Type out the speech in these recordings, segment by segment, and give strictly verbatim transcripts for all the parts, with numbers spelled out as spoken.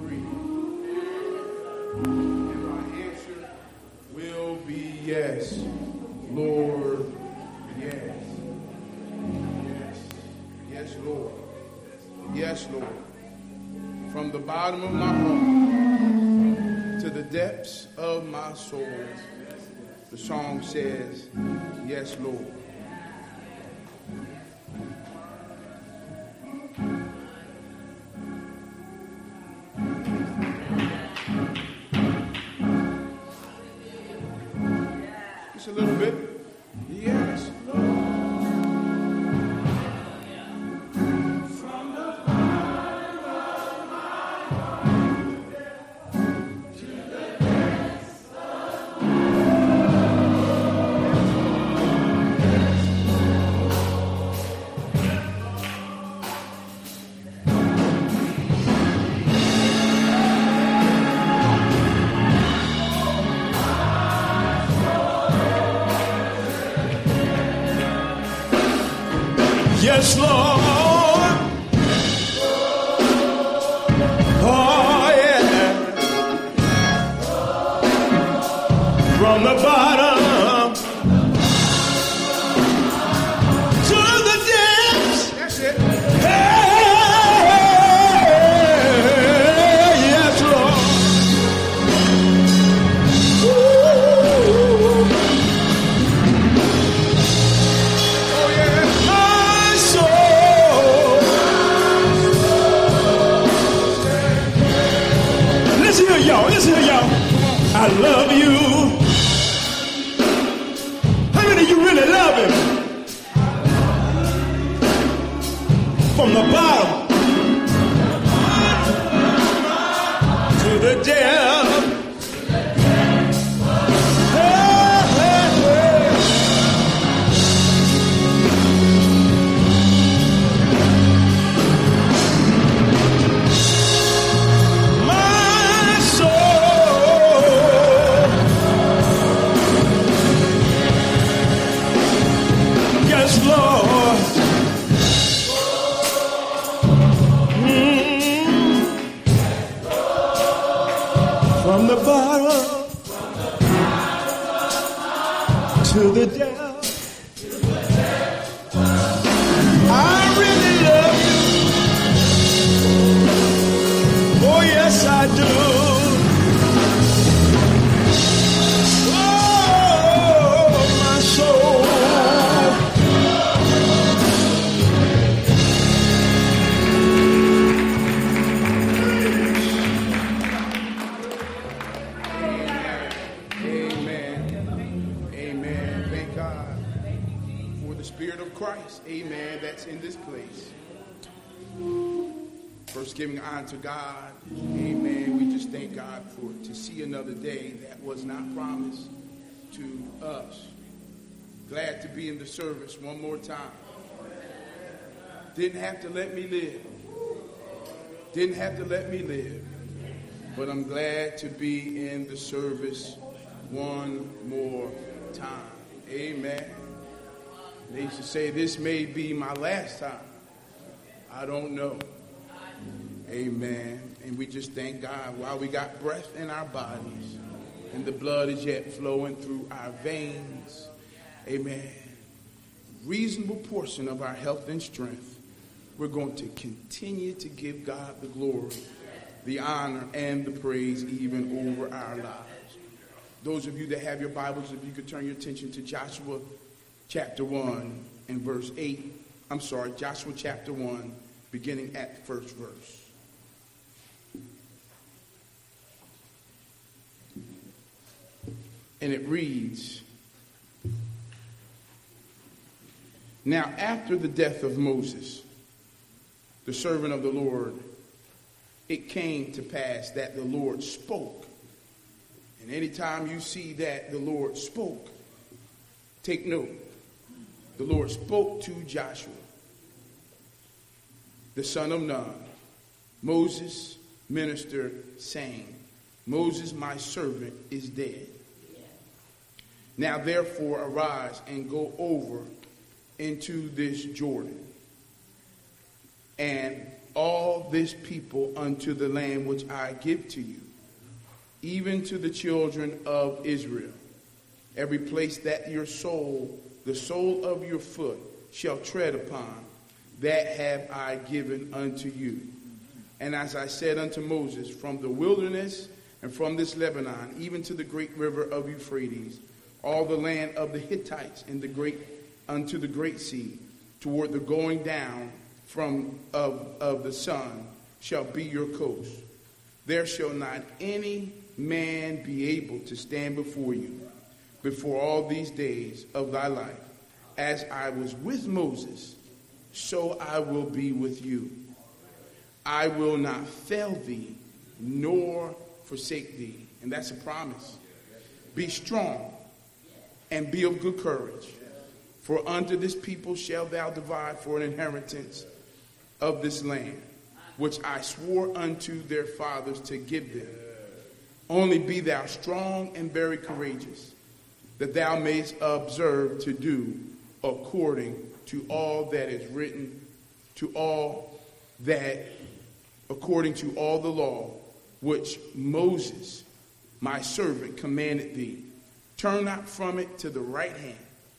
agree. And my answer will be yes. Lord, yes. Yes. Yes, Lord. Yes, Lord. From the bottom of my heart to the depths of my soul, the song says, yes, Lord. Just a little bit. Yes, Lord. Yes, Lord. Oh, yeah. From the bottom to the depths. That's it. Hey, yes, Lord. Ooh. Oh, yeah. My soul. Listen here, y'all. Listen here, y'all. I love you. How many of you really love him? From the bottom to the depth. Hey, hey, hey. My soul. Yes, Lord. Mm. From the bottom to the depth. I really love you. Oh, yes, I do. Oh, my soul. Amen. Amen. Thank God for the Spirit of Christ. Amen. That's in this place. First, giving honor to God. Amen. We just thank God for to see another day that was not promised to us. Glad to be in the service one more time. Didn't have to let me live. Didn't have to let me live. But I'm glad to be in the service one more time. Amen. They used to say this may be my last time. I don't know. Amen. And we just thank God while we got breath in our bodies and the blood is yet flowing through our veins. Amen. Reasonable portion of our health and strength. We're going to continue to give God the glory, the honor, and the praise even over our lives. Those of you that have your Bibles, if you could turn your attention to Joshua chapter one and verse eight. I'm sorry, Joshua chapter one, beginning at the first verse. And it reads, now after the death of Moses, the servant of the Lord, it came to pass that the Lord spoke. And anytime you see that the Lord spoke, take note. The Lord spoke to Joshua, the son of Nun, Moses' minister, saying, Moses, my servant, is dead. Now therefore arise and go over into this Jordan, and all this people unto the land which I give to you, even to the children of Israel. Every place that your soul, the sole of your foot, shall tread upon, that have I given unto you. And as I said unto Moses, from the wilderness and from this Lebanon, even to the great river of Euphrates, all the land of the Hittites and the great unto the great sea, toward the going down from of, of the sun, shall be your coast. There shall not any man be able to stand before you, before all these days of thy life. As I was with Moses, so I will be with you. I will not fail thee, nor forsake thee. And that's a promise. Be strong and be of good courage. For unto this people shalt thou divide for an inheritance of this land, which I swore unto their fathers to give them. Only be thou strong and very courageous, that thou mayest observe to do according to all that is written, to all that, according to all the law which Moses, my servant, commanded thee. Turn not from it to the right hand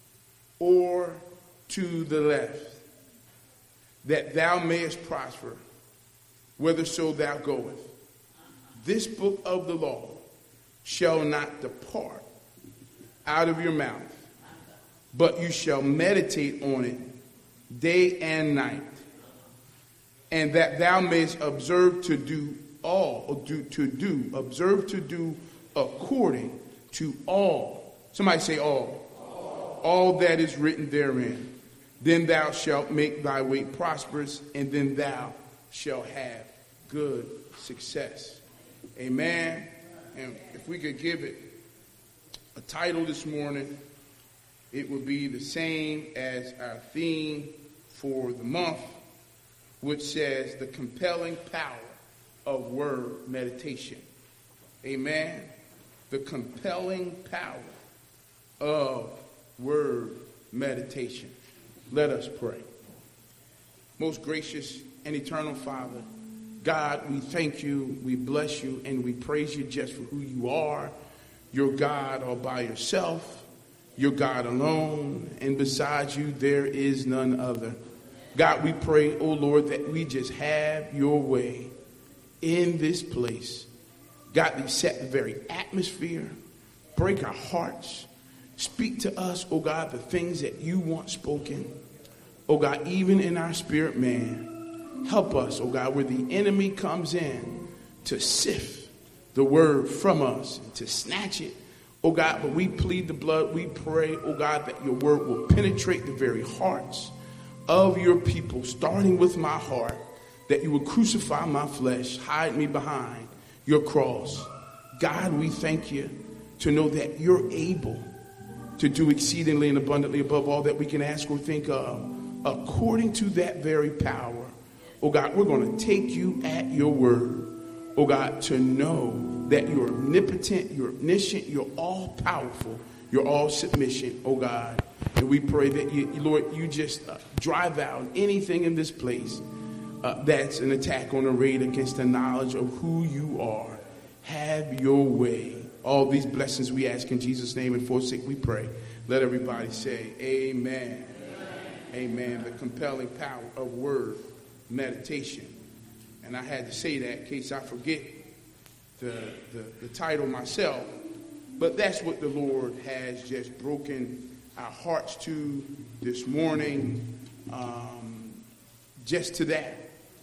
or to the left, that thou mayest prosper whitherso thou goest. This book of the law shall not depart out of your mouth, but you shall meditate on it day and night, and that thou mayest observe to do all, or do to do, observe to do according to all. Somebody say all. All, all that is written therein. Then thou shalt make thy way prosperous, and then thou shalt have good success. Amen. And if we could give it a title this morning, it would be the same as our theme for the month, which says the compelling power of word meditation. Amen. The compelling power of word meditation. Let us pray. Most gracious and eternal Father, God, we thank you, we bless you, and we praise you just for who you are. You're God all by yourself. You're God alone, and besides you, there is none other. God, we pray, oh Lord, that we just have your way in this place. God, you set the very atmosphere, break our hearts, speak to us, oh God, the things that you want spoken. Oh God, even in our spirit, man. Help us, oh God, where the enemy comes in to sift the word from us, to snatch it. Oh God, but we plead the blood. We pray, oh God, that your word will penetrate the very hearts of your people, starting with my heart, that you will crucify my flesh, hide me behind your cross. God, we thank you to know that you're able to do exceedingly and abundantly above all that we can ask or think of, according to that very power. Oh God, we're going to take you at your word. Oh God, to know that you're omnipotent, you're omniscient, you're all powerful, you're all submission, oh God. And we pray that you, Lord, you just uh, drive out anything in this place uh, that's an attack on a raid against the knowledge of who you are. Have your way. All these blessings we ask in Jesus' name, and for sake we pray. Let everybody say amen. Amen. Amen. The compelling power of word meditation. And I had to say that in case I forget the, the, the title myself. But that's what the Lord has just broken our hearts to this morning. Um, just to that.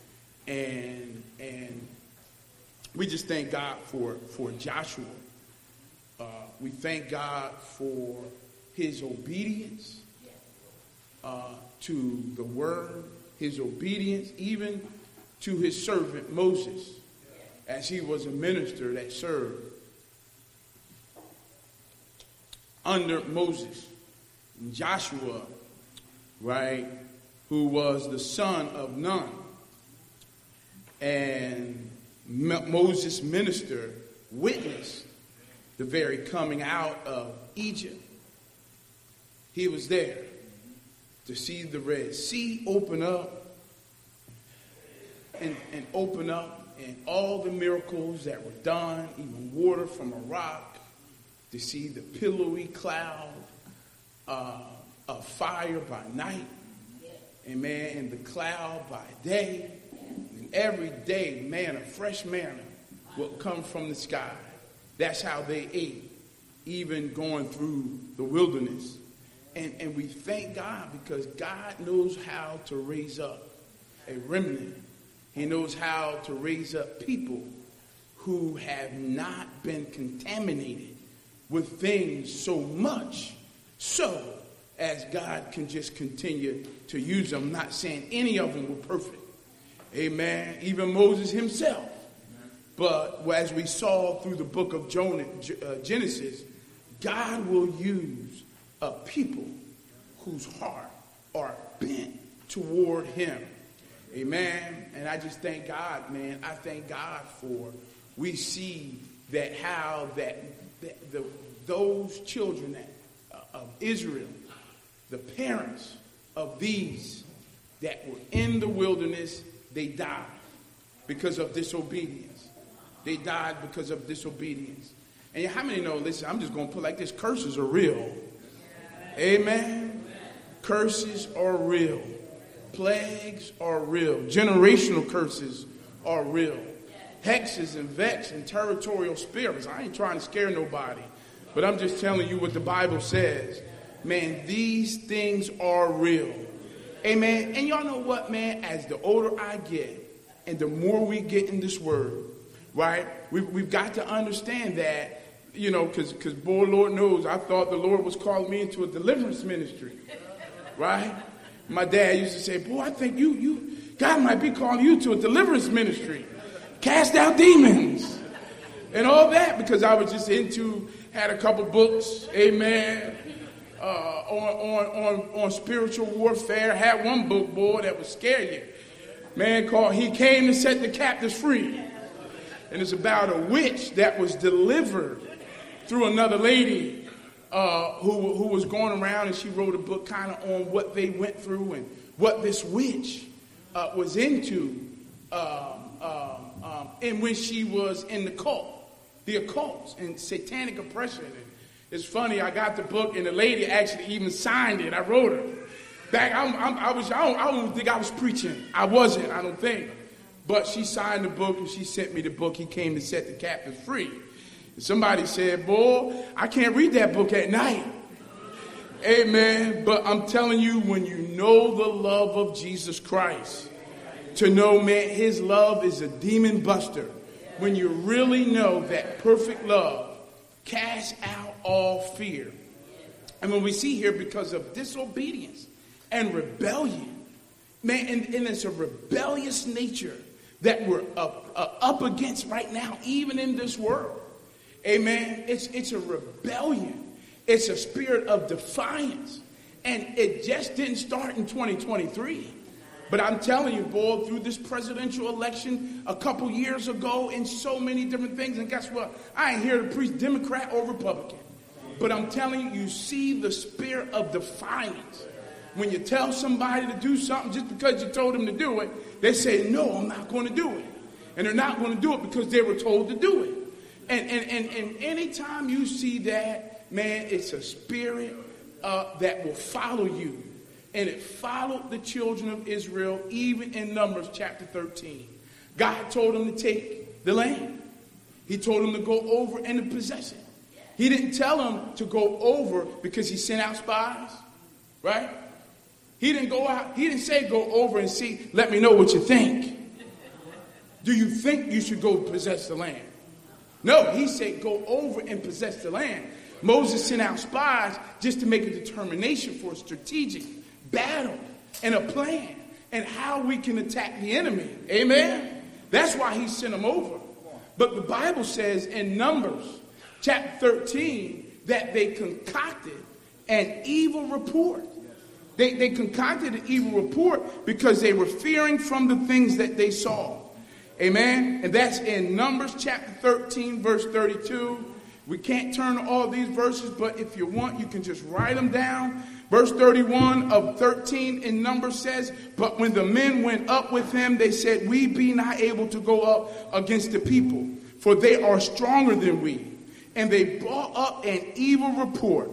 And and we just thank God for, for Joshua. Uh, we thank God for his obedience uh, to the word, his obedience even to his servant Moses, as he was a minister that served under Moses. And Joshua, right, who was the son of Nun, and Moses' minister witnessed the very coming out of Egypt. He was there to see the Red Sea open up and, and open up, and all the miracles that were done, even water from a rock, to see the pillowy cloud uh, of fire by night, amen, and the cloud by day, and every day manna, fresh manna, will come from the sky. That's how they ate, even going through the wilderness. And, and we thank God because God knows how to raise up a remnant. He knows how to raise up people who have not been contaminated with things so much so as God can just continue to use them. I'm not saying any of them were perfect. Amen. Even Moses himself. But as we saw through the book of Jonah, uh, Genesis, God will use a people whose heart are bent toward him. Amen. And I just thank God, man. I thank God for, we see that how that, that the, those children that, uh, of Israel, the parents of these that were in the wilderness, they died because of disobedience. They died because of disobedience. And how many know, listen, I'm just going to put it like this, curses are real. Amen. Curses are real. Plagues are real. Generational curses are real. Hexes and vex and territorial spirits. I ain't trying to scare nobody, but I'm just telling you what the Bible says. Man, these things are real. Amen. And y'all know what, man? As the older I get and the more we get in this word, right, we've, we've got to understand that, you know, because, because boy, Lord knows, I thought the Lord was calling me into a deliverance ministry, right? My dad used to say, boy, I think you, you, God might be calling you to a deliverance ministry. Cast out demons and all that, because I was just into, had a couple books, amen, uh, on, on, on, on spiritual warfare. Had one book, boy, that would scare you. Man, called He Came to Set the Captives Free. And it's about a witch that was delivered through another lady uh, who, who was going around, and she wrote a book kind of on what they went through and what this witch uh, was into um, um, um, and when she was in the cult, the occult and satanic oppression. And it's funny, I got the book, and the lady actually even signed it. I wrote her. Back, I'm, I'm, I, was, I, don't, I don't think I was preaching. I wasn't, I don't think. But she signed the book, and she sent me the book, He Came to Set the Captives Free. And somebody said, boy, I can't read that book at night. Amen. But I'm telling you, when you know the love of Jesus Christ, to know, man, his love is a demon buster. When you really know that perfect love casts out all fear. And when we see here, because of disobedience and rebellion, man, and, and it's a rebellious nature that we're up, uh, up against right now, even in this world. Amen. It's, it's a rebellion. It's a spirit of defiance. And it just didn't start in twenty twenty-three. But I'm telling you, boy, through this presidential election a couple years ago and so many different things. And guess what? I ain't here to preach Democrat or Republican. But I'm telling you, you see the spirit of defiance. When you tell somebody to do something just because you told them to do it, they say, no, I'm not going to do it. And they're not going to do it because they were told to do it. And, and, and, and anytime you see that, man, it's a spirit uh, that will follow you. And it followed the children of Israel even in Numbers chapter thirteen. God told them to take the land. He told them to go over and to possess it. He didn't tell them to go over because he sent out spies, right? He didn't go out. He didn't say go over and see, let me know what you think. Do you think you should go possess the land? No, he said go over and possess the land. Moses sent out spies just to make a determination for a strategic battle and a plan and how we can attack the enemy. Amen? That's why he sent them over. But the Bible says in Numbers chapter thirteen that they concocted an evil report. They, they concocted an evil report because they were fearing from the things that they saw. Amen? And that's in Numbers chapter thirteen, verse thirty-two. We can't turn to all these verses, but if you want, you can just write them down. Verse thirty-one of thirteen in Numbers says, but when the men went up with him, they said, we be not able to go up against the people, for they are stronger than we. And they brought up an evil report,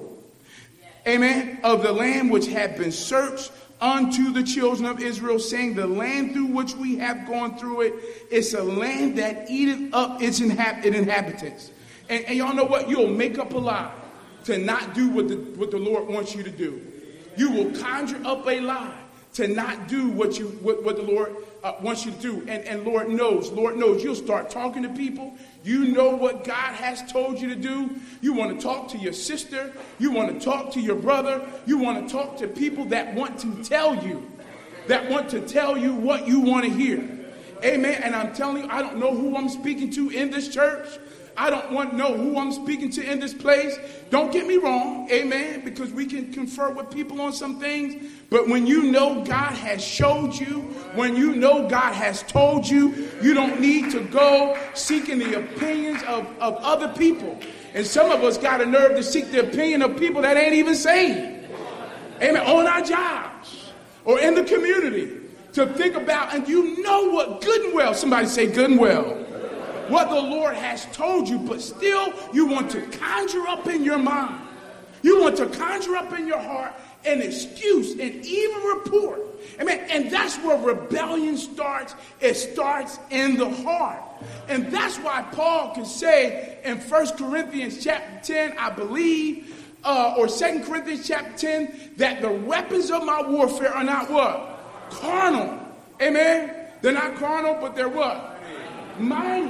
amen, of the land which had been searched unto the children of Israel, saying, the land through which we have gone through it, it's a land that eateth up its inhab- inhabitants. And, and y'all know what? You'll make up a lie to not do what the, what the Lord wants you to do. You will conjure up a lie to not do what you what, what the Lord uh, wants you to do. And, and Lord knows, Lord knows, you'll start talking to people. You know what God has told you to do. You want to talk to your sister. You want to talk to your brother. You want to talk to people that want to tell you, that want to tell you what you want to hear. Amen. And I'm telling you, I don't know who I'm speaking to in this church. I don't want to know who I'm speaking to in this place. Don't get me wrong, amen, because we can confer with people on some things. But when you know God has showed you, when you know God has told you, you don't need to go seeking the opinions of, of other people. And some of us got a nerve to seek the opinion of people that ain't even saved. Amen, on our jobs or in the community. To think about, and you know what, good and well, somebody say good and well, what the Lord has told you, but still you want to conjure up in your mind. You want to conjure up in your heart an excuse, an evil report. Amen. And that's where rebellion starts. It starts in the heart. And that's why Paul can say in First Corinthians chapter ten, I believe, uh, or Second Corinthians chapter ten, that the weapons of my warfare are not what? Carnal. Amen. They're not carnal, but they're what? Mighty.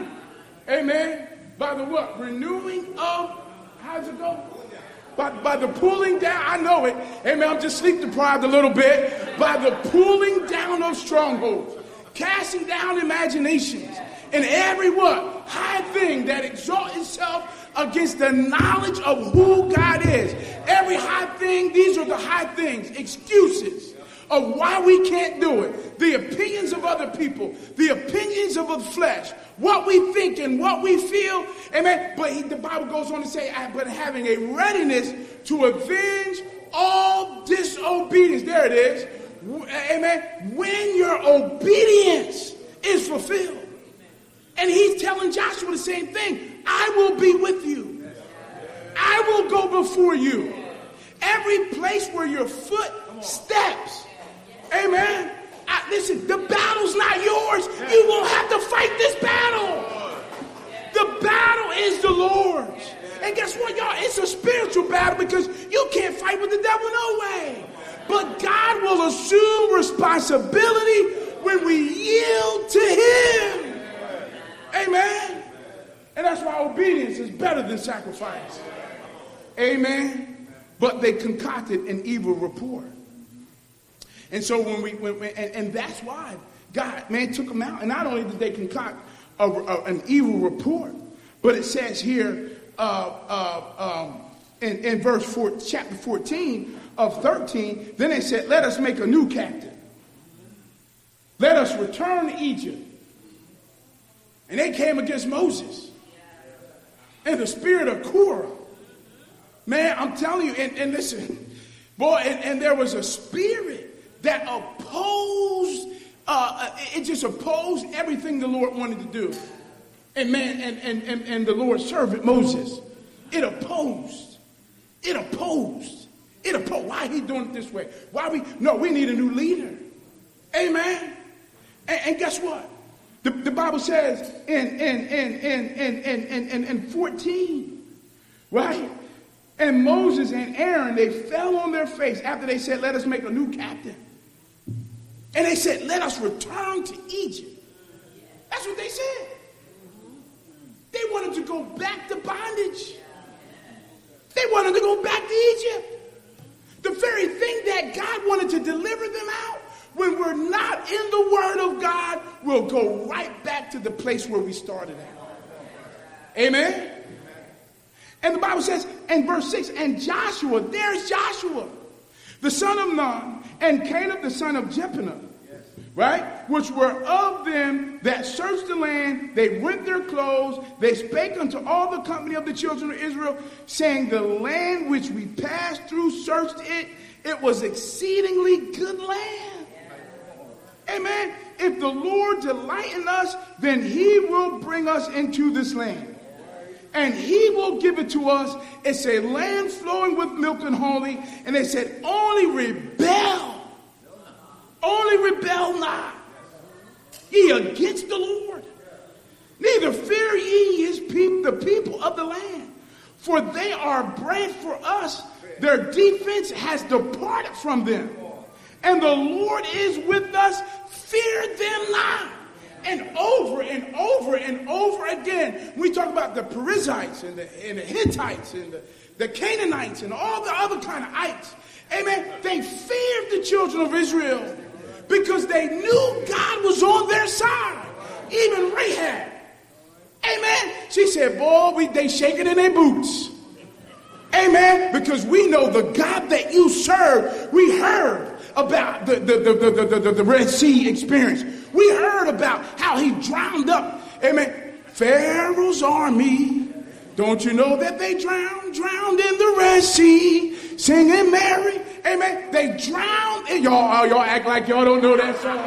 Amen. By the what? Renewing of, how's it go? By, by the pulling down, I know it. Amen. I'm just sleep deprived a little bit. By the pulling down of strongholds, casting down imaginations, and every what? High thing that exalts itself against the knowledge of who God is. Every high thing, these are the high things, excuses of why we can't do it. The opinions of other people, the opinions of the flesh, what we think and what we feel. Amen. But he, the Bible goes on to say, but having a readiness to avenge all disobedience. There it is. Amen. When your obedience is fulfilled. And he's telling Joshua the same thing. I will be with you. I will go before you. Every place where your foot steps. Amen. I, listen, the battle's not yours. You won't have to fight this battle. The battle is the Lord's. And guess what, y'all? It's a spiritual battle because you can't fight with the devil, no way. But God will assume responsibility when we yield to him. Amen. And that's why obedience is better than sacrifice. Amen. But they concocted an evil report. And so when we, when, and, and that's why God, man, took them out. And not only did they concoct a, a, an evil report, but it says here uh, uh, um, in, in verse four, chapter fourteen of thirteen, then they said, let us make a new captain. Let us return to Egypt. And they came against Moses in the spirit of Korah. Man, I'm telling you, and, and listen, boy, and, and there was a spirit that opposed, uh, it just opposed everything the Lord wanted to do. And man, and, and, and, and the Lord's servant Moses, it opposed. It opposed. It opposed. Why are he doing it this way? Why we, no, we need a new leader. Amen. And, and guess what? The, the Bible says in, in, in, in, in, in, in, in fourteen, right? And Moses and Aaron, they fell on their face after they said, let us make a new captain. And they said, let us return to Egypt. That's what they said. They wanted to go back to bondage. They wanted to go back to Egypt. The very thing that God wanted to deliver them out, when we're not in the word of God, we'll go right back to the place where we started at. Amen? And the Bible says in verse six, and Joshua, there's Joshua, the son of Nun, and Caleb, the son of Jephunneh, right? Which were of them that searched the land. They rent their clothes. They spake unto all the company of the children of Israel, saying, the land which we passed through, searched it. It was exceedingly good land. Amen. If the Lord delight in us, then he will bring us into this land. And he will give it to us. It's a land flowing with milk and honey. And they said, only rebel. Only rebel not. Ye against the Lord. Neither fear ye his people, the people of the land. For they are bread for us. Their defense has departed from them. And the Lord is with us. Fear them not. And over and over and over again, we talk about the Perizzites and the, and the Hittites and the, the Canaanites and all the other kind of ites. Amen. They feared the children of Israel because they knew God was on their side. Even Rahab. Amen. She said, boy, we, they shaking in their boots. Amen. Because we know the God that you serve. We heard about the, the, the, the, the, the, the Red Sea experience. We heard about how he drowned up, amen, Pharaoh's army. Don't you know that they drowned, drowned in the Red Sea, singing Mary, amen. They drowned, and y'all, y'all act like y'all don't know that song.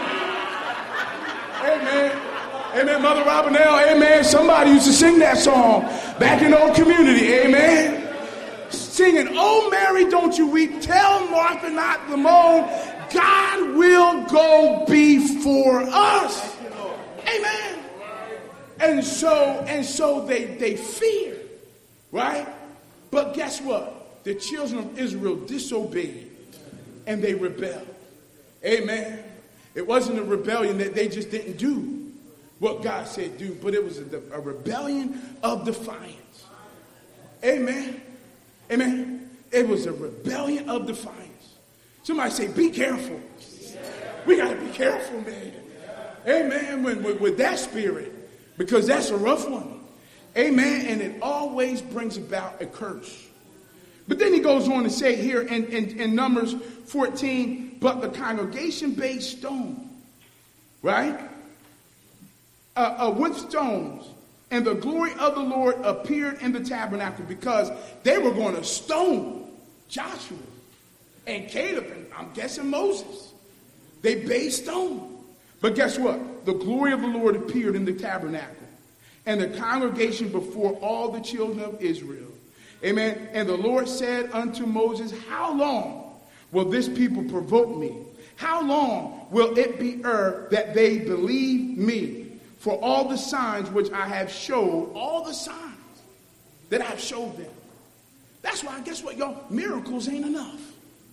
Amen. Amen, Mother Robinelle, amen. Somebody used to sing that song back in Old Community, amen. Singing, oh Mary, don't you weep, tell Martha not to moan, God will go before us. Amen. And so, and so they, they fear, right? But guess what? The children of Israel disobeyed and they rebelled. Amen. It wasn't a rebellion that they just didn't do what God said do, but it was a, a rebellion of defiance. Amen. Amen. It was a rebellion of defiance. Somebody say, be careful. We got to be careful, man. Amen. With, with, with that spirit, because that's a rough one. Amen. And it always brings about a curse. But then he goes on to say here in, in, in Numbers fourteen, but the congregation bade stone, right? Uh, uh, with stones. And the glory of the Lord appeared in the tabernacle because they were going to stone Joshua and Caleb, and I'm guessing Moses. They bade stone. But guess what? The glory of the Lord appeared in the tabernacle and the congregation before all the children of Israel. Amen. And the Lord said unto Moses, how long will this people provoke me? How long will it be ere that they believe me? For all the signs which I have showed, all the signs that I have showed them. That's why, guess what, y'all? Miracles ain't enough.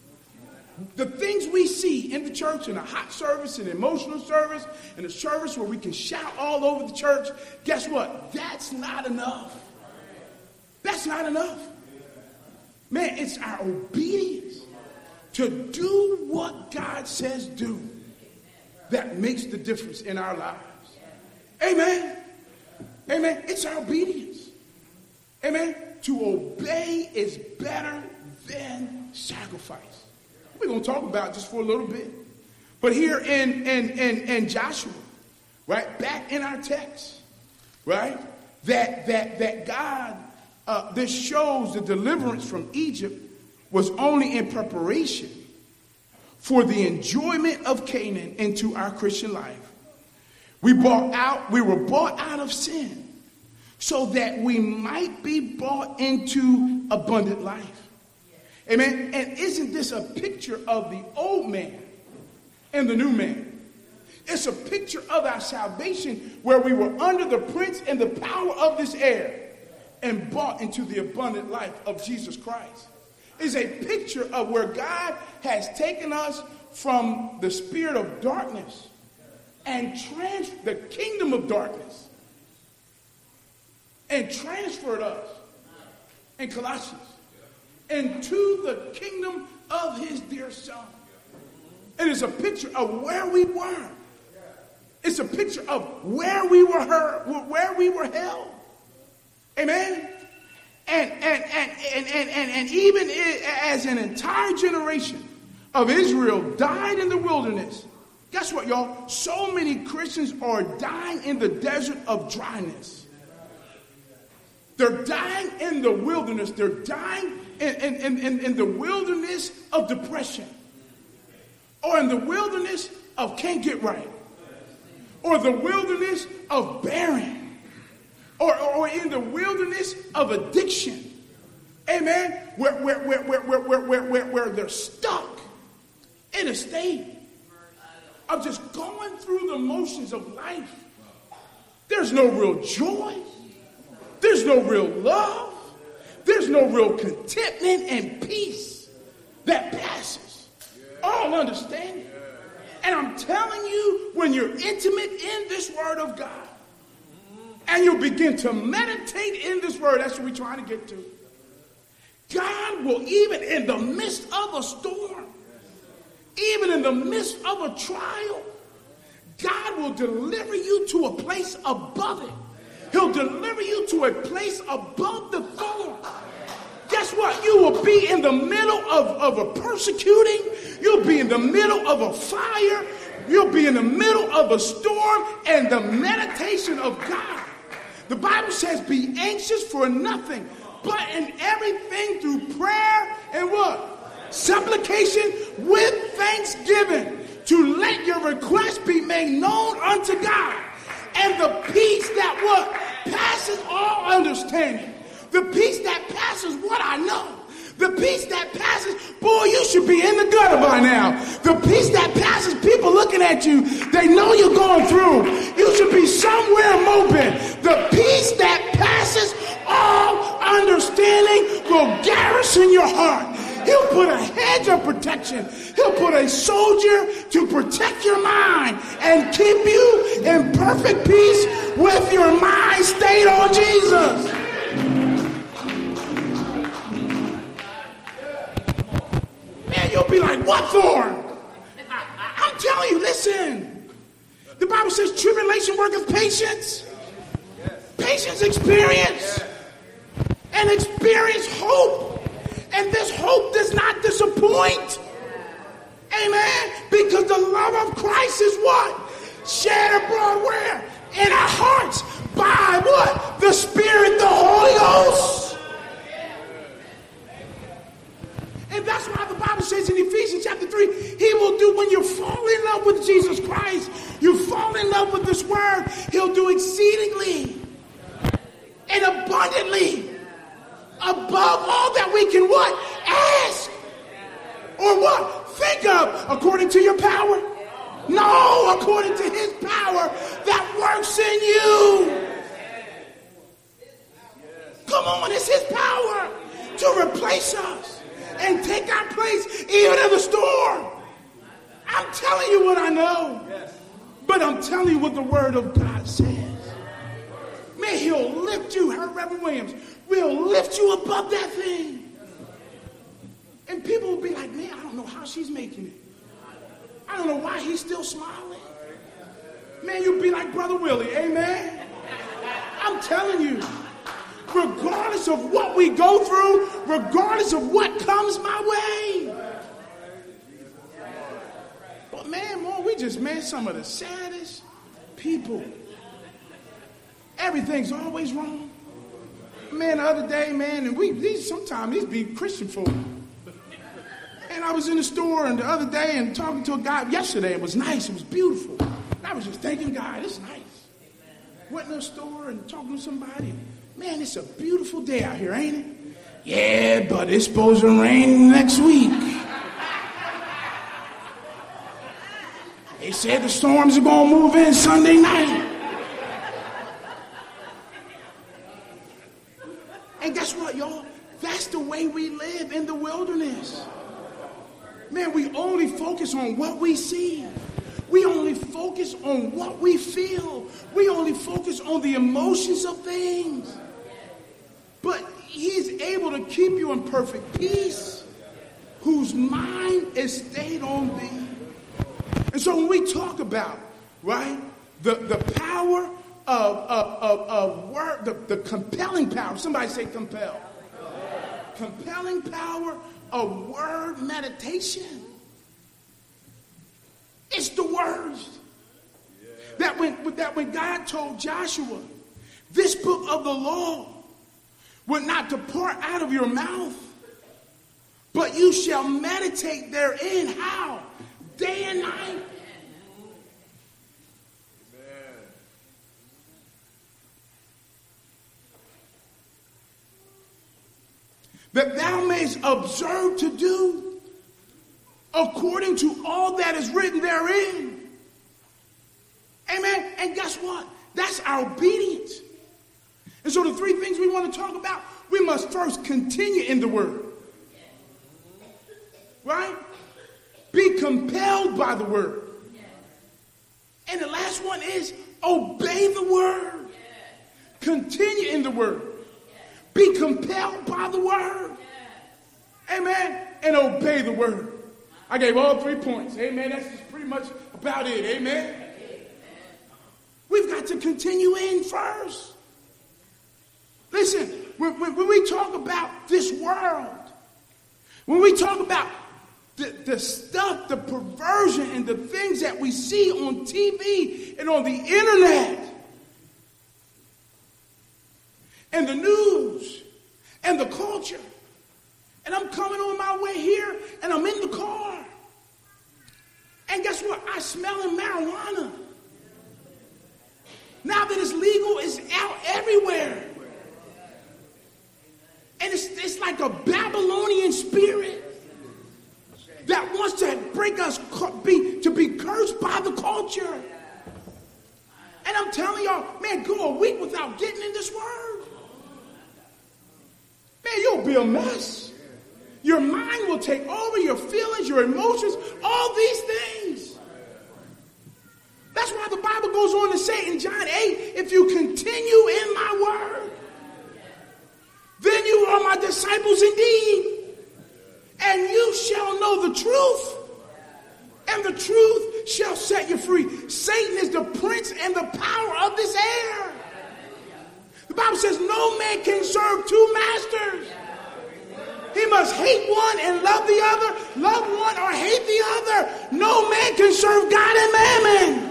The things we see in the church, in a hot service, an emotional service, in a service where we can shout all over the church, guess what? That's not enough. That's not enough. Man, it's our obedience to do what God says do that makes the difference in our lives. Amen. Amen. It's our obedience. Amen. To obey is better than sacrifice. We're going to talk about it just for a little bit. But here in, in, in, in Joshua, right, back in our text, right, that, that, that God, uh, this shows the deliverance from Egypt was only in preparation for the enjoyment of Canaan into our Christian life. We bought out, we were bought out of sin so that we might be brought into abundant life. Amen. And isn't this a picture of the old man and the new man? It's a picture of our salvation where we were under the prince and the power of this air and brought into the abundant life of Jesus Christ. It's a picture of where God has taken us from the spirit of darkness and trans the kingdom of darkness and transferred us in Colossians into the kingdom of his dear son. It is a picture of where we were. It's a picture of where we were heard, where we were held. Amen. And and and and and, and, and even as an entire generation of Israel died in the wilderness, guess what, y'all? So many Christians are dying in the desert of dryness. They're dying in the wilderness. They're dying in, in, in, in the wilderness of depression. Or in the wilderness of can't get right. Or the wilderness of barren. Or, or in the wilderness of addiction. Amen. Where, where, where, where, where, where, where, where, where they're stuck in a state of just going through the motions of life. There's no real joy. There's no real love. There's no real contentment and peace that passes all understanding. And I'm telling you, when you're intimate in this word of God, and you begin to meditate in this word, that's what we're trying to get to. God will, even in the midst of a storm, even in the midst of a trial, God will deliver you to a place above it. He'll deliver you to a place above the thorn. Guess what? You will be in the middle of, of a persecuting. You'll be in the middle of a fire. You'll be in the middle of a storm and the meditation of God. The Bible says, be anxious for nothing, but in everything through prayer and what? Supplication with thanksgiving, to let your request be made known unto God. And the peace that what? Passes all understanding. The peace that passes what I know. The peace that passes, boy, you should be in the gutter by now. The peace that passes, people looking at you, they know you're going through. You should be somewhere moping. The peace that passes all understanding will garrison your heart. He'll put a hedge of protection. He'll put a soldier to protect your mind and keep you in perfect peace with your mind stayed on Jesus. Man, you'll be like, what thorn? I'm telling you, listen. The Bible says tribulation worketh patience. Patience experience. And experience hope. And this hope does not disappoint. Amen. Because the love of Christ is what? Shed abroad where? In our hearts. By what? The Spirit, the Holy Ghost. And that's why the Bible says in Ephesians chapter three, he will do, when you fall in love with Jesus Christ, you fall in love with this word, he'll do exceedingly and abundantly above all that we can what? Ask. Or what? Think of, according to your power. No, according to his power that works in you. Come on, it's his power to replace us and take our place even in the storm. I'm telling you what I know. But I'm telling you what the word of God says. Man, he'll lift you. Her Reverend Williams will lift you above that thing. And people will be like, man, I don't know how she's making it. I don't know why he's still smiling. Man, you'll be like Brother Willie, amen? I'm telling you, regardless of what we go through, regardless of what comes my way. But man, boy, we just met some of the saddest people. Everything's always wrong. Man, the other day, man, and we these sometimes these be Christian folk. And I was in the store and the other day and talking to a guy yesterday. It was nice. It was beautiful. And I was just thinking, God, it's nice. Went in the store and talking to somebody. Man, it's a beautiful day out here, ain't it? Yeah, but it's supposed to rain next week. They said the storms are going to move in Sunday night. And guess what, y'all? That's the way we live in the wilderness. Man, we only focus on what we see. We only focus on what we feel. We only focus on the emotions of things. But he's able to keep you in perfect peace, whose mind is stayed on thee. And so when we talk about, right, the, the power of, of, of, of word, the, the compelling power, somebody say compel. Compelling power of word meditation. It's the words. That when, that when God told Joshua, this book of the law will not depart out of your mouth, but you shall meditate therein. How? Day and night. That thou mayest observe to do according to all that is written therein. Amen. And guess what? That's our obedience. And so the three things we want to talk about, we must first continue in the word. Right? Be compelled by the word. And the last one is obey the word. Continue in the word. Be compelled by the word. Amen. And obey the word. I gave all three points. Amen. That's just pretty much about it. Amen. We've got to continue in first. Listen, when, when, when we talk about this world, when we talk about the, the stuff, the perversion, and the things that we see on T V and on the internet, and the news, and the culture, and I'm coming on my way here, and I'm in the car, and guess what? I smelling marijuana. Now that it's legal, it's out everywhere. And it's, it's like a Babylonian spirit that wants to bring us be, to be cursed by the culture. And I'm telling y'all, man, go a week without getting in this word. Man, you'll be a mess. Your mind will take over, your feelings, your emotions, all these things. That's why the Bible goes on to say in John eight, if you continue in my word, then you are my disciples indeed. And you shall know the truth, and the truth shall set you free. Satan is the prince and the power of this air. The Bible says no man can serve two masters. He must hate one and love the other, love one or hate the other. No man can serve God and mammon.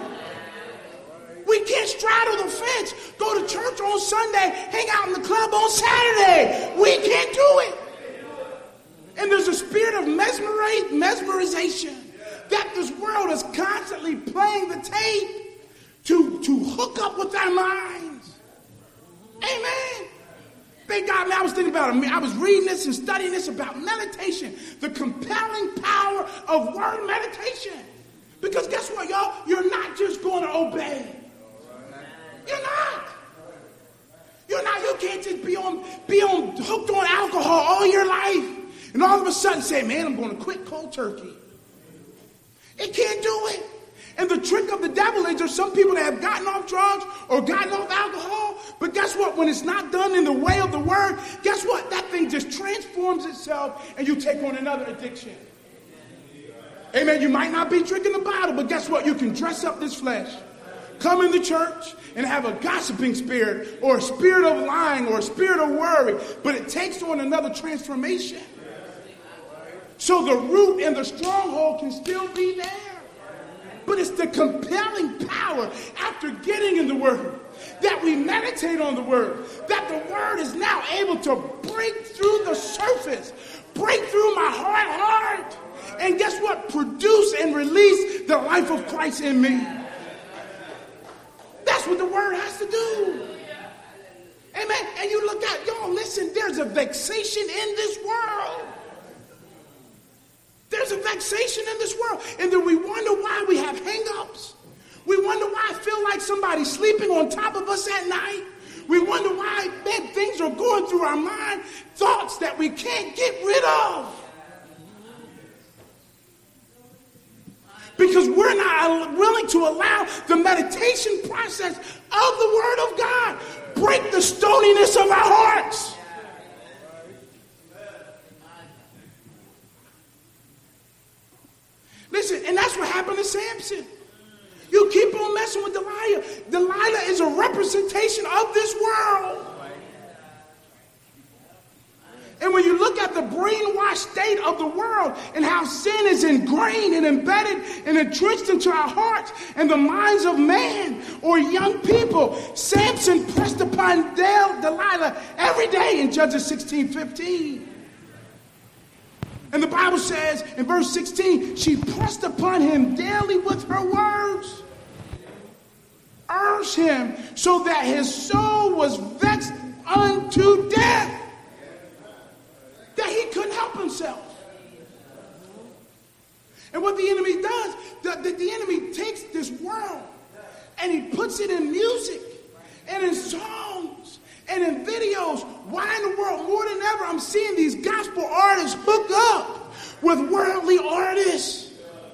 We can't straddle the fence, go to church on Sunday, hang out in the club on Saturday. We can't do it. And there's a spirit of mesmerize, mesmerization that this world is constantly playing the tape to, to hook up with our minds. Amen. Thank God, man, I was thinking about it. I was reading this and studying this about meditation, the compelling power of word meditation. Because guess what, y'all? You're not just going to obey. You're not. You're not. You can't just be on, be on, hooked on alcohol all your life, and all of a sudden say, "Man, I'm going to quit cold turkey." It can't do it. And the trick of the devil is there's some people that have gotten off drugs or gotten off alcohol, but guess what? When it's not done in the way of the word, guess what? That thing just transforms itself, and you take on another addiction. Amen. You might not be drinking the bottle, but guess what? You can dress up this flesh. Come into church and have a gossiping spirit or a spirit of lying or a spirit of worry, but it takes on another transformation. So the root and the stronghold can still be there. But it's the compelling power after getting in the word, that we meditate on the word, that the word is now able to break through the surface, break through my hard heart, and guess what? Produce and release the life of Christ in me. That's what the word has to do. Amen. And you look at, y'all, listen, there's a vexation in this world. There's a vexation in this world. And then we wonder why we have hang-ups. We wonder why I feel like somebody's sleeping on top of us at night. We wonder why, man, things are going through our mind, thoughts that we can't get rid of. Because we're not willing to allow the meditation process of the Word of God break the stoniness of our hearts. Listen, and that's what happened to Samson. You keep on messing with Delilah. Delilah is a representation of this world. And when you look at the brainwashed state of the world and how sin is ingrained and embedded and entrenched into our hearts and the minds of man or young people, Samson pressed upon Del- Del- Delilah every day in Judges sixteen fifteen. And the Bible says in verse sixteen, she pressed upon him daily with her words, urged him so that his soul was vexed unto death, that he couldn't help himself. And what the enemy does, the, the, the enemy takes this world and he puts it in music and in songs and in videos. Why in the world, more than ever, I'm seeing these gospel artists hook up with worldly artists.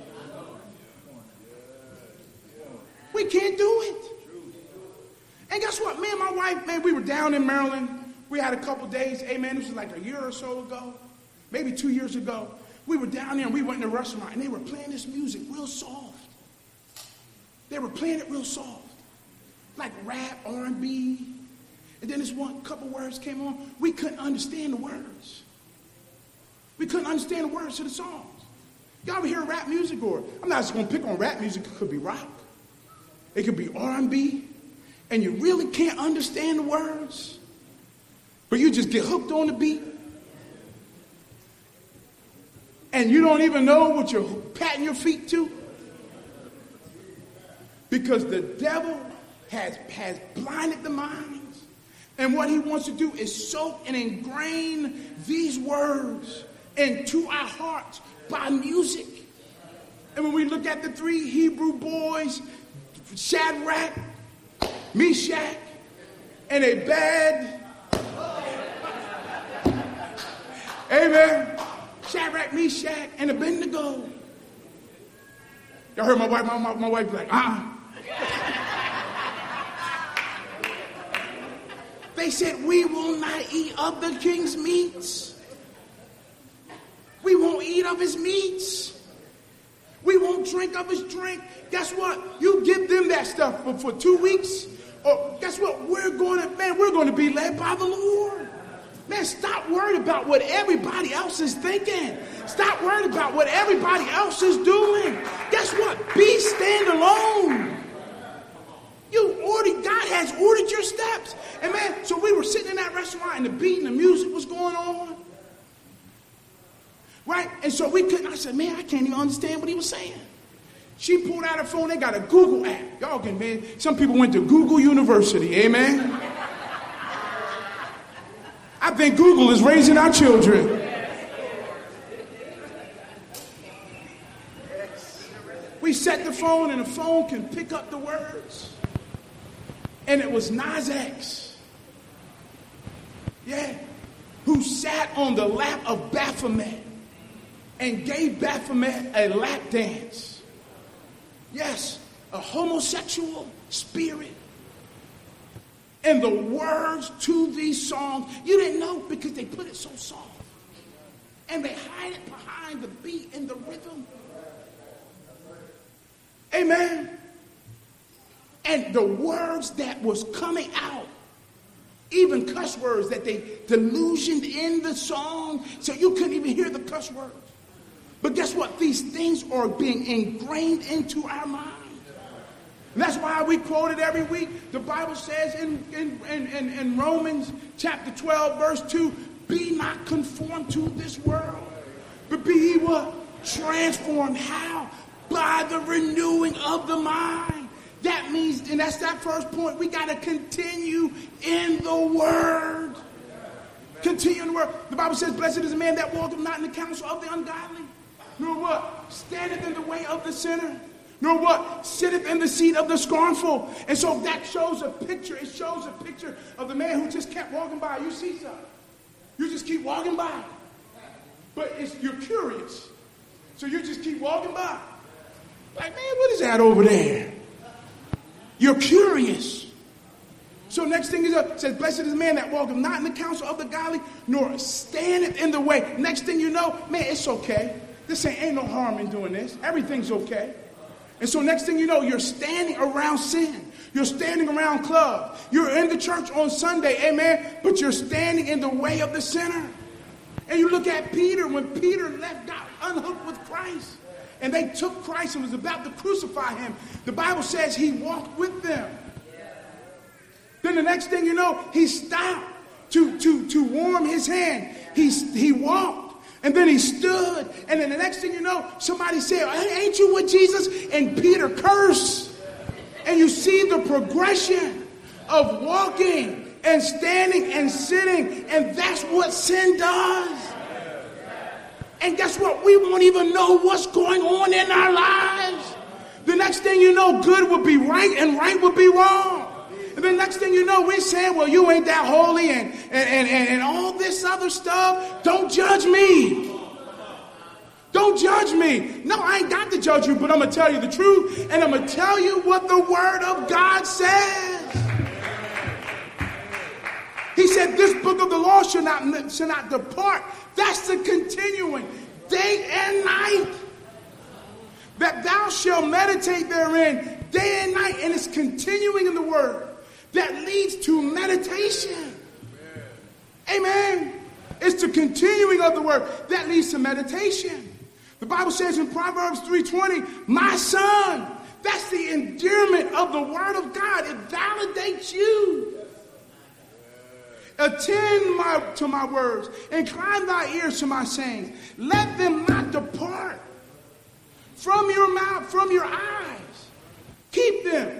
We can't do it. And guess what? Me and my wife, man, we were down in Maryland. We had a couple days. Hey, man, this was like a year or so ago, maybe two years ago. We were down there and we went in a restaurant and they were playing this music real soft. They were playing it real soft. Like rap, R and B. And then this one couple words came on. We couldn't understand the words. We couldn't understand the words to the songs. Y'all ever hear rap music? Or I'm not just going to pick on rap music. It could be rock. It could be R and B. And you really can't understand the words. But you just get hooked on the beat. And you don't even know what you're patting your feet to. Because the devil has, has blinded the minds. And what he wants to do is soak and ingrain these words into our hearts by music. And when we look at the three Hebrew boys, Shadrach, Meshach, and a bad, amen, Shadrach, Meshach, and Abednego. Y'all heard my wife, my, my, my wife be like, ah. They said, we will not eat of the king's meats. We won't eat of his meats. We won't drink of his drink. Guess what? You give them that stuff for, for two weeks. Or guess what? We're going to, man, we're going to be led by the Lord. Man, stop worrying about what everybody else is thinking. Stop worrying about what everybody else is doing. Guess what? Be stand alone. You ordered, God has ordered your steps. And man, so we were sitting in that restaurant and the beat and the music was going on. Right? And so we couldn't, I said, man, I can't even understand what he was saying. She pulled out her phone, they got a Google app. Y'all can, man, some people went to Google University, amen? I think Google is raising our children. We set the phone and the phone can pick up the words. And it was Nas X. Yeah. Who sat on the lap of Baphomet and gave Baphomet a lap dance. Yes, a homosexual spirit. And the words to these songs, you didn't know because they put it so soft. And they hide it behind the beat and the rhythm. Amen. And the words that was coming out, even cuss words that they delusioned in the song, so you couldn't even hear the cuss words. But guess what? These things are being ingrained into our minds. And that's why we quote it every week. The Bible says in, in, in, in, in Romans chapter twelve, verse two, be not conformed to this world, but be ye what? Transformed. How? By the renewing of the mind. That means, and that's that first point, we got to continue in the Word. Continue in the Word. The Bible says, blessed is the man that walketh not in the counsel of the ungodly, nor what? Standeth in the way of the sinner, nor what? Sitteth in the seat of the scornful. And so that shows a picture. It shows a picture of the man who just kept walking by. You see something. You just keep walking by. But it's, you're curious. So you just keep walking by. Like, man, what is that over there? You're curious. So next thing is, it says, blessed is the man that walketh not in the counsel of the godly, nor standeth in the way. Next thing you know, man, it's okay. This ain't, ain't no harm in doing this. Everything's okay. And so next thing you know, you're standing around sin. You're standing around clubs. You're in the church on Sunday, amen, but you're standing in the way of the sinner. And you look at Peter, when Peter left, got unhooked with Christ, and they took Christ and was about to crucify him, the Bible says he walked with them. Then the next thing you know, he stopped to, to, to warm his hand. He, he walked, and then he stood. And then the next thing you know, somebody said, hey, ain't you with Jesus? And Peter cursed. And you see the progression of walking and standing and sitting. And that's what sin does. And guess what? We won't even know what's going on in our lives. The next thing you know, good will be right and right will be wrong. And the next thing you know, we're saying, well, you ain't that holy and, and, and, and all this other stuff. Don't judge me. Don't judge me. No, I ain't got to judge you, but I'm going to tell you the truth. And I'm going to tell you what the Word of God says. He said, this book of the law shall not, shall not depart. That's the continuing day and night. That thou shalt meditate therein day and night. And it's continuing in the Word that leads to meditation. Amen. It's the continuing of the Word that leads to meditation. The Bible says in Proverbs three twenty, my son, that's the endearment of the Word of God. It validates you. Attend my, to my words, incline thy ears to my sayings. Let them not depart from your mouth, from your eyes. Keep them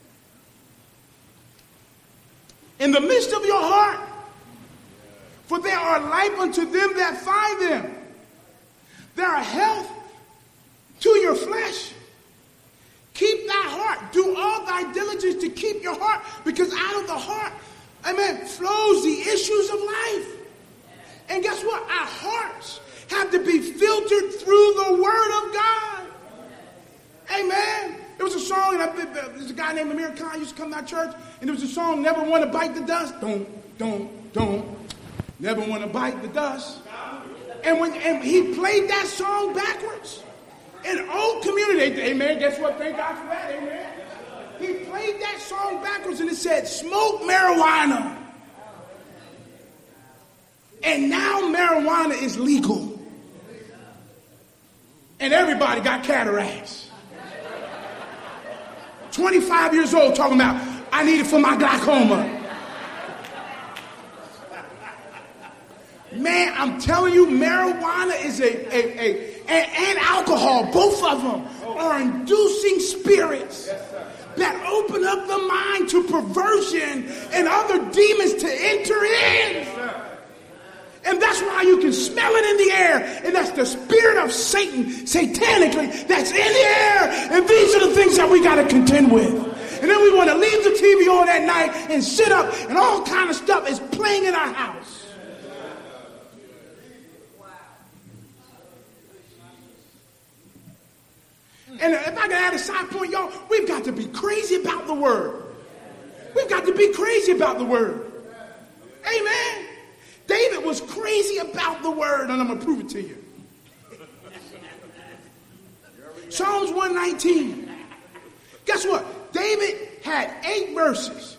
in the midst of your heart, for they are life unto them that find them. They are health to your flesh. Keep thy heart. Do all thy diligence to keep your heart, because out of the heart, amen, flows the issues of life. And guess what? Our hearts have to be filtered through the Word of God. Amen. There was a song, and I think there's a guy named Amir Khan used to come to our church, and there was a song, Never Want to Bite the Dust. Don't, don't, don't. Never want to bite the dust. And when and he played that song backwards. In old community, amen, guess what? Thank God for that, amen. He played that song backwards, and it said, smoke marijuana. And now marijuana is legal. And everybody got cataracts. twenty-five years old talking about, I need it for my glaucoma. Man, I'm telling you, marijuana is a, a, a, a and alcohol, both of them are inducing spirits that open up the mind to perversion and other demons to enter in. And that's why you can smell it in the air. And that's the spirit of Satan, satanically, that's in the air. And these are the things that we got to contend with. And then we want to leave the T V on at night and sit up, and all kind of stuff is playing in our house. And if I can add a side point, y'all, we've got to be crazy about the Word. We've got to be crazy about the Word. Amen. David was crazy about the Word, and I'm going to prove it to you. Psalms one nineteen. Guess what? David had eight verses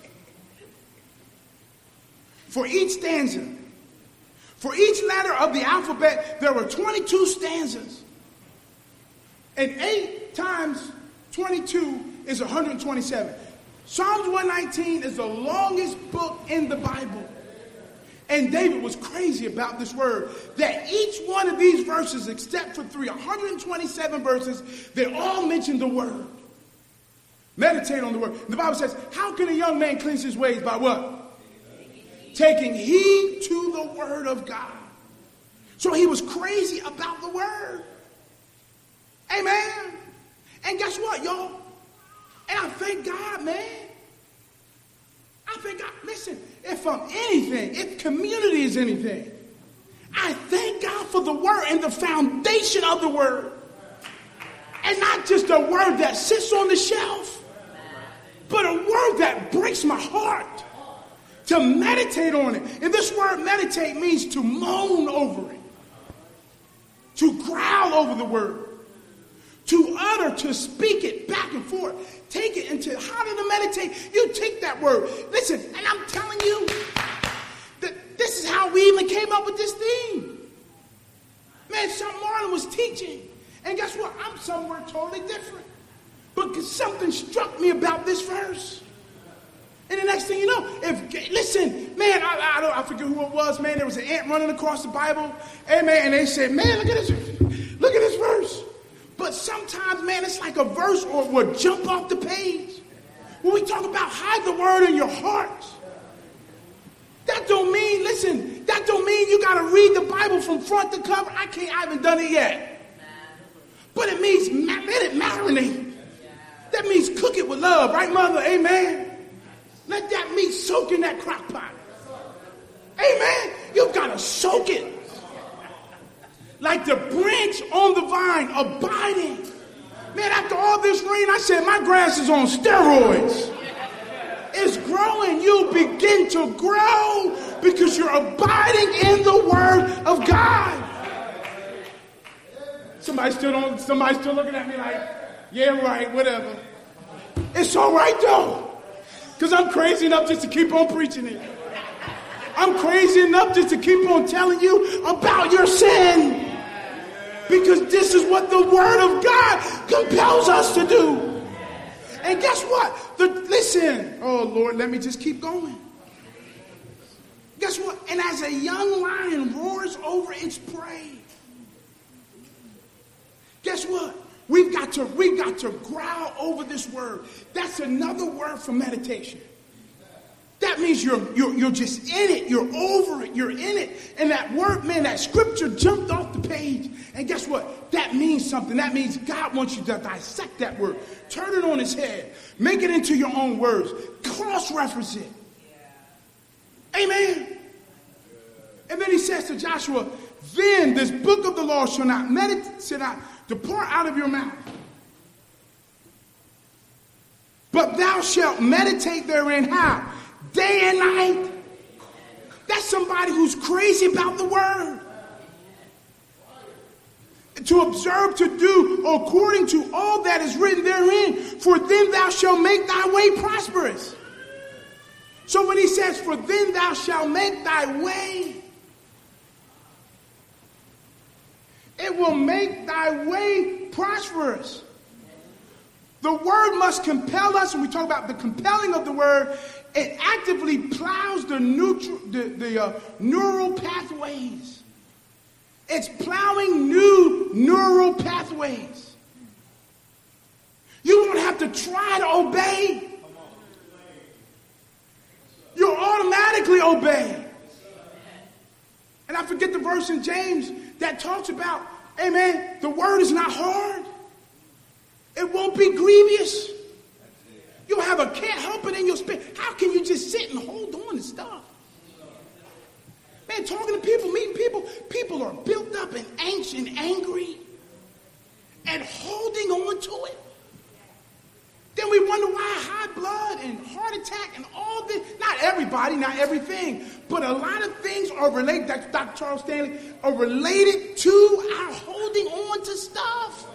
for each stanza. For each letter of the alphabet, there were twenty-two stanzas. And eight times twenty-two is one hundred twenty-seven. Psalms one nineteen is the longest book in the Bible. And David was crazy about this word. That each one of these verses, except for three, one hundred twenty-seven verses, they all mention the word. Meditate on the word. The Bible says, how can a young man cleanse his ways? By what? Taking heed to the word of God. So he was crazy about the word. Amen. And guess what, y'all? And I thank God, man. I thank God. Listen, if I'm anything, if community is anything, I thank God for the word and the foundation of the word. And not just a word that sits on the shelf, but a word that breaks my heart. To meditate on it. And this word meditate means to moan over it. To growl over the word. To utter, to speak it back and forth. Take it into, how to meditate? You take that word. Listen, and I'm telling you that this is how we even came up with this theme. Man, Sean Marlon was teaching. And guess what? I'm somewhere totally different. But something struck me about this verse. And the next thing you know, if listen, man, I, I, don't, I forget who it was, man. There was an ant running across the Bible. Amen. And they said, man, look at this, look at this verse. But sometimes, man, it's like a verse or will jump off the page. When we talk about hide the word in your heart, that don't mean, listen, that don't mean you got to read the Bible from front to cover. I can't, I haven't done it yet. But it means let it marinate. That means cook it with love, right, mother? Amen. Let that meat soak in that crock pot. Amen. You've got to soak it. Like the branch on the vine, abiding. Man, after all this rain, I said, my grass is on steroids. It's growing. You begin to grow because you're abiding in the word of God. Somebody still don't, somebody still looking at me like, yeah, right, whatever. It's all right, though. Because I'm crazy enough just to keep on preaching it. I'm crazy enough just to keep on telling you about your sin. Because this is what the word of God compels us to do. And guess what? The, listen. Oh, Lord, let me just keep going. Guess what? And as a young lion roars over its prey, guess what? We've got to, we've got to growl over this word. That's another word for meditation. That means you're, you're, you're just in it. You're over it. You're in it. And that word, man, that scripture jumped off the page. And guess what? That means something. That means God wants you to dissect that word. Turn it on its head. Make it into your own words. Cross-reference it. Amen. And then he says to Joshua, then this book of the law shall not meditate, shall not depart out of your mouth. But thou shalt meditate therein how? Day and night. That's somebody who's crazy about the word. To observe to do according to all that is written therein, for then thou shalt make thy way prosperous. So when he says, for then thou shalt make thy way, it will make thy way prosperous. The word must compel us. When we talk about the compelling of the word, it actively plows the, neutral, the, the uh, neural pathways. It's plowing new neural pathways. You don't have to try to obey. You'll automatically obey. And I forget the verse in James that talks about, amen, the word is not hard. It won't be grievous. You'll have a can't help it in your spirit. How can you just sit and hold on to stuff? Man, talking to people, meeting people, people are built up and anxious and angry and holding on to it. Then we wonder why high blood and heart attack and all this. Not everybody, not everything, but a lot of things are related, Doctor Charles Stanley, are related to our holding on to stuff.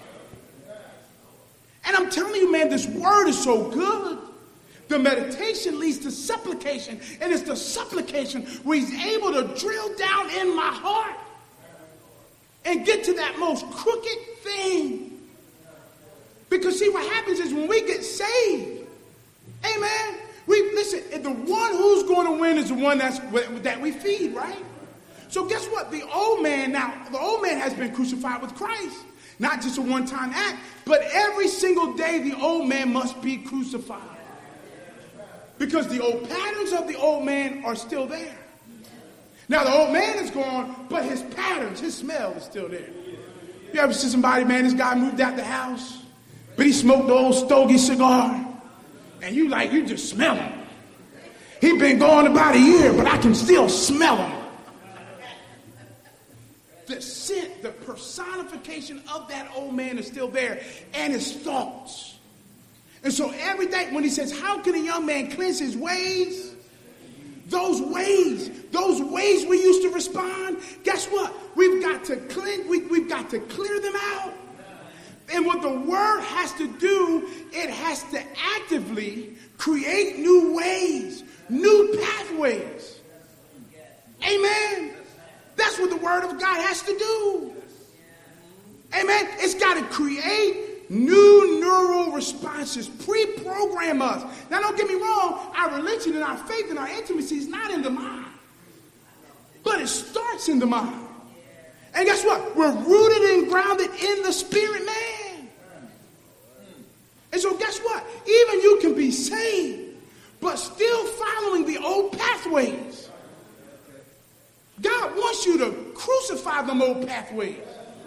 And I'm telling you, man, this word is so good. The meditation leads to supplication. And it's the supplication where he's able to drill down in my heart and get to that most crooked thing. Because see, what happens is when we get saved, amen, we listen, the one who's going to win is the one that's that we feed, right? So guess what? The old man now, the old man has been crucified with Christ. Not just a one-time act, but every single day the old man must be crucified. Because the old patterns of the old man are still there. Now the old man is gone, but his patterns, his smell is still there. You ever see somebody, man, this guy moved out the house, but he smoked the old stogie cigar, and you like, you just smell him. He's been gone about a year, but I can still smell him. The scent, the personification of that old man is still there, and his thoughts. And so every day when he says, how can a young man cleanse his ways? Those ways, those ways we used to respond, guess what? We've got to clean, we, we've got to clear them out. And what the word has to do, it has to actively create new ways, new pathways. Amen. That's what the word of God has to do. Amen. It's got to create new neural responses, pre-program us. Now, don't get me wrong, our religion and our faith and our intimacy is not in the mind. But it starts in the mind. And guess what? We're rooted and grounded in the spirit man. And so guess what? Even you can be saved, but still following the old pathways. God wants you to crucify them old pathways.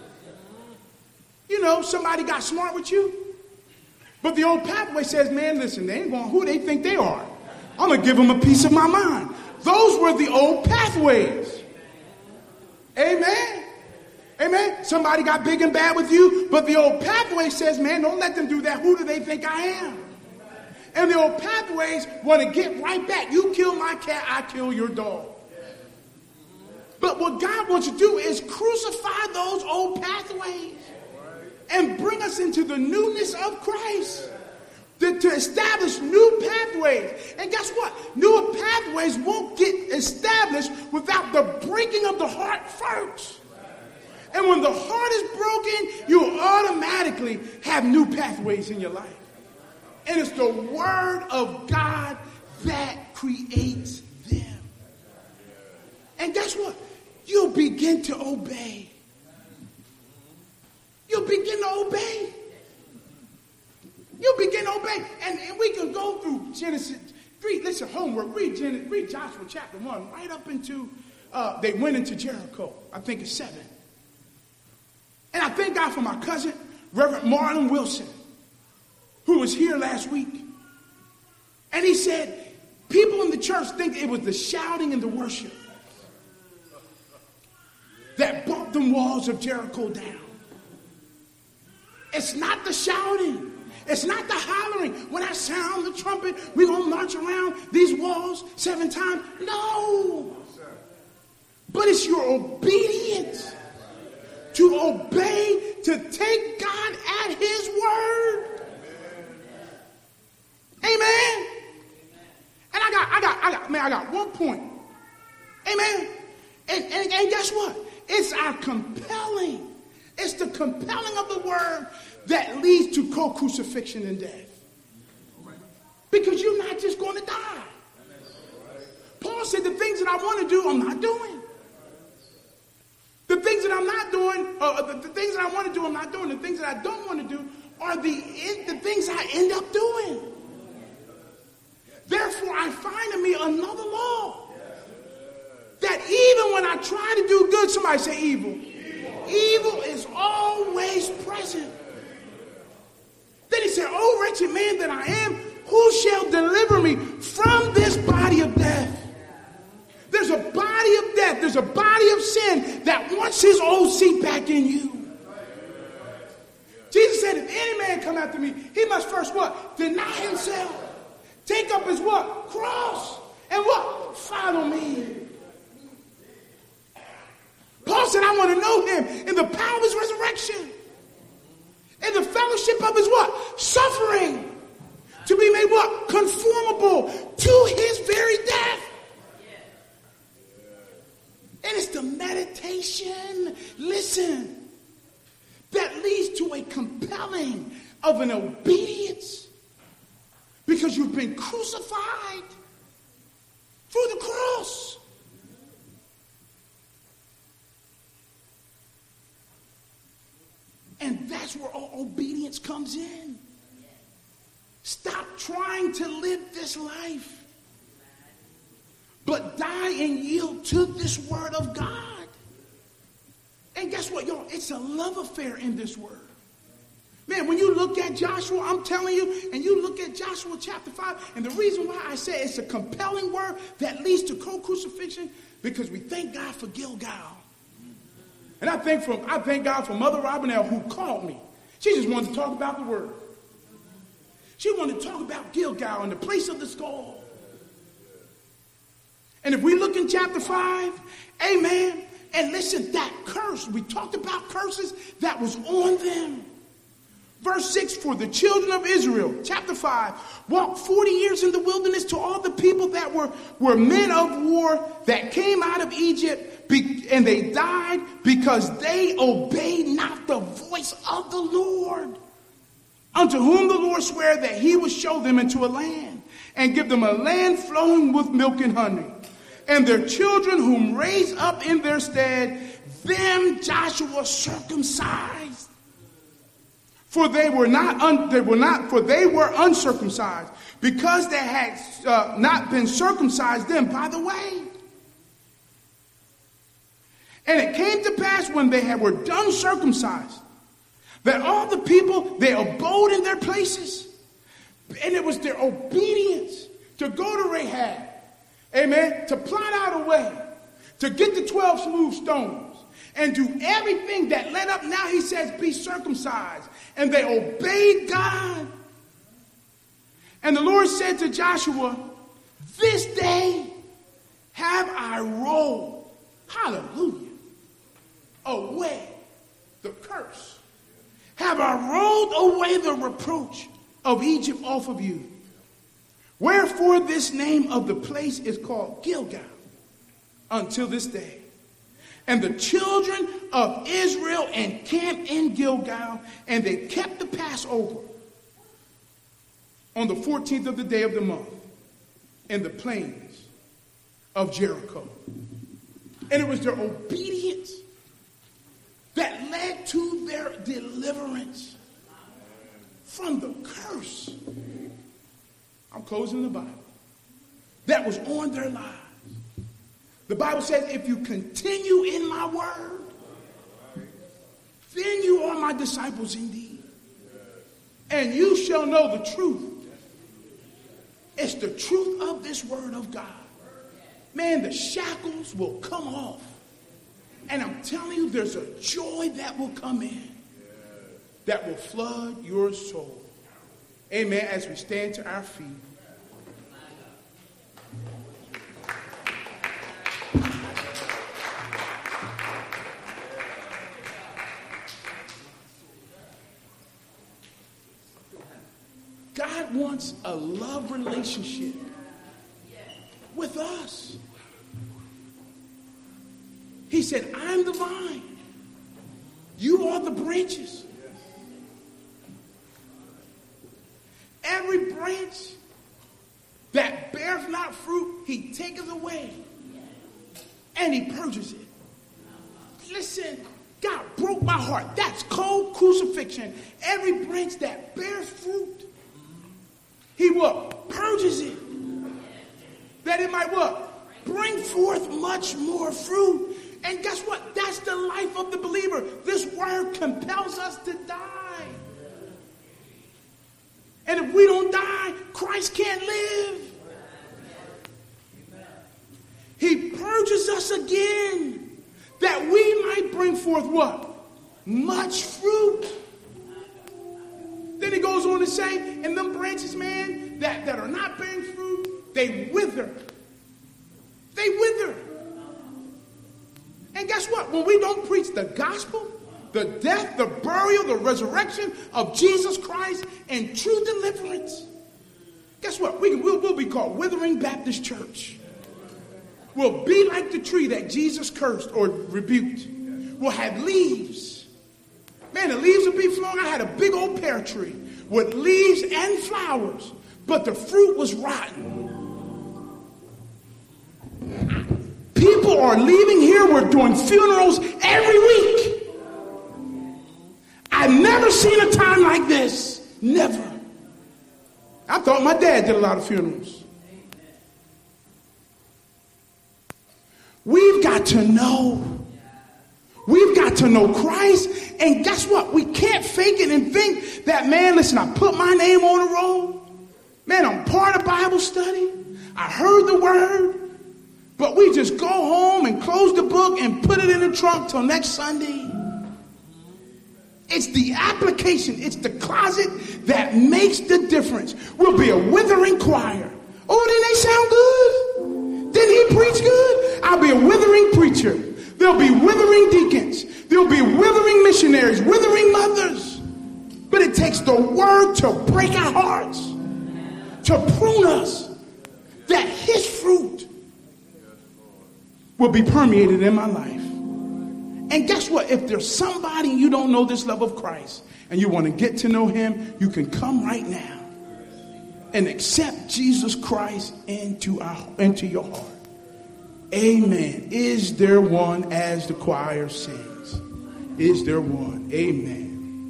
You know, somebody got smart with you, but the old pathway says, man, listen, they ain't going who they think they are. I'm going to give them a piece of my mind. Those were the old pathways. Amen. Amen. Somebody got big and bad with you, but the old pathway says, man, don't let them do that. Who do they think I am? And the old pathways want to get right back. You kill my cat, I kill your dog. But what God wants to do is crucify those old pathways and bring us into the newness of Christ. To, to establish new pathways. And guess what? New pathways won't get established without the breaking of the heart first. And when the heart is broken, you automatically have new pathways in your life. And it's the word of God that creates them. And guess what? You'll begin to obey. You'll begin to obey. You'll begin to obey. And, and we can go through Genesis. Read, listen, homework. Read, Genesis, read Joshua chapter one, right up into, uh, they went into Jericho. I think it's seven. And I thank God for my cousin, Reverend Marlon Wilson, who was here last week. And he said, people in the church think it was the shouting and the worship that brought the walls of Jericho down. It's not the shouting. It's not the hollering. When I sound the trumpet, we're going to march around these walls seven times. No. But it's your obedience to obey, to take God at his word. Amen. And I got, I got, I got, man, I got one point. Amen. And, and, and guess what? It's our compelling. It's the compelling of the word that leads to co-crucifixion and death. Because you're not just going to die. Paul said the things that I want to do, I'm not doing. The things that I'm not doing, uh, the, the things that I want to do, I'm not doing. The things that I don't want to do are the, the things I end up doing. Therefore, I find in me another law. That even when I try to do good, somebody say evil. Evil is always present. Then he said, oh, wretched man that I am, who shall deliver me from this body of death? There's a body of death. There's a body of sin that wants his old seat back in you. Jesus said, if any man come after me, he must first what? Deny himself. Take up his what? Cross. And what? Follow me. Paul said, I want to know him in the power of his resurrection. In the fellowship of his what? Suffering. To be made what? Conformable to his very death. And it's the meditation, listen, that leads to a compelling of an obedience. Because you've been crucified through the cross. And that's where all obedience comes in. Stop trying to live this life, but die and yield to this word of God. And guess what, y'all? It's a love affair in this word. Man, when you look at Joshua, I'm telling you, and you look at Joshua chapter five, and the reason why I say it's a compelling word that leads to co-crucifixion, because we thank God for Gilgal. And I thank, for, I thank God for Mother Robinelle who called me. She just wanted to talk about the word. She wanted to talk about Gilgal and the place of the skull. And if we look in chapter five, amen, and listen, that curse, we talked about curses that was on them. Verse six, for the children of Israel, chapter five, walked forty years in the wilderness to all the people that were, were men of war that came out of Egypt, be, and they died because they obeyed not the voice of the Lord. unto whom the Lord sware that he would show them into a land, and give them a land flowing with milk and honey. And their children whom raised up in their stead, them Joshua circumcised. For they were not, un, they were not, for they were uncircumcised, because they had uh, not been circumcised them by the way. And it came to pass when they had, were done circumcised, that all the people, they abode in their places. And it was their obedience to go to Rahab, amen, to plot out a way, to get the twelve smooth stones, and do everything that led up. Now he says, be circumcised. And they obeyed God. And the Lord said to Joshua, this day have I rolled, hallelujah, away the curse. Have I rolled away the reproach of Egypt off of you. Wherefore this name of the place is called Gilgal until this day. And the children of Israel encamped in Gilgal, and they kept the Passover on the fourteenth of the day of the month in the plains of Jericho. And it was their obedience that led to their deliverance from the curse. I'm closing the Bible. That was on their lives. The Bible says, if you continue in my word, then you are my disciples indeed. And you shall know the truth. It's the truth of this word of God. Man, the shackles will come off. And I'm telling you, there's a joy that will come in that will flood your soul. Amen. As we stand to our feet. God wants a love relationship with us. He said, I'm the vine. You are the branches. Every branch that beareth not fruit, he taketh away. And he purges it. Listen, God broke my heart. That's cold crucifixion. Every branch that bears fruit, he what? Purges it. That it might what? Bring forth much more fruit. And guess what? That's the life of the believer. This word compels us to die. And if we don't die, Christ can't live. He purges us again that we might bring forth what? Much fruit. Then he goes on to say, and them branches, man, that, that are not bearing fruit, they wither. They wither. And guess what? When we don't preach the gospel, the death, the burial, the resurrection of Jesus Christ, and true deliverance, guess what? We will we'll be called Withering Baptist Church. We'll be like the tree that Jesus cursed or rebuked. We'll have leaves. Man, the leaves will be flowing. I had a big old pear tree with leaves and flowers, but the fruit was rotten. People are leaving here. We're doing funerals every week. I've never seen a time like this. Never. I thought my dad did a lot of funerals. We've got to know. We've got to know Christ. And guess what? We can't fake it and think that, man, listen, I put my name on the roll. Man, I'm part of Bible study. I heard the word. But we just go home and close the book and put it in the trunk till next Sunday. It's the application. It's the closet that makes the difference. We'll be a withering choir. Oh, didn't they sound good? Didn't he preach good? I'll be a withering preacher. There'll be withering deacons. There'll be withering missionaries, withering mothers. But it takes the word to break our hearts, to prune us, that his fruit will be permeated in my life. And guess what? If there's somebody you don't know this love of Christ and you want to get to know him, you can come right now and accept Jesus Christ into our into your heart. Amen. Is there one, as the choir sings? Is there one? Amen.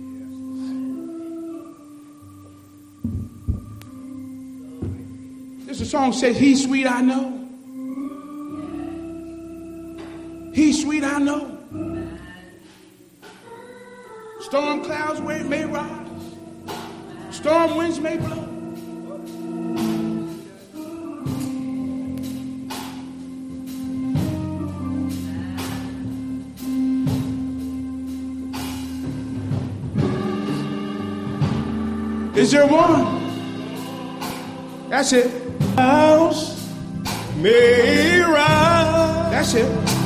There's a song that says, He's sweet, I know. He's sweet, I know. Storm clouds where it may rise. Storm winds may blow. Is there one? That's it. House may rise. That's it.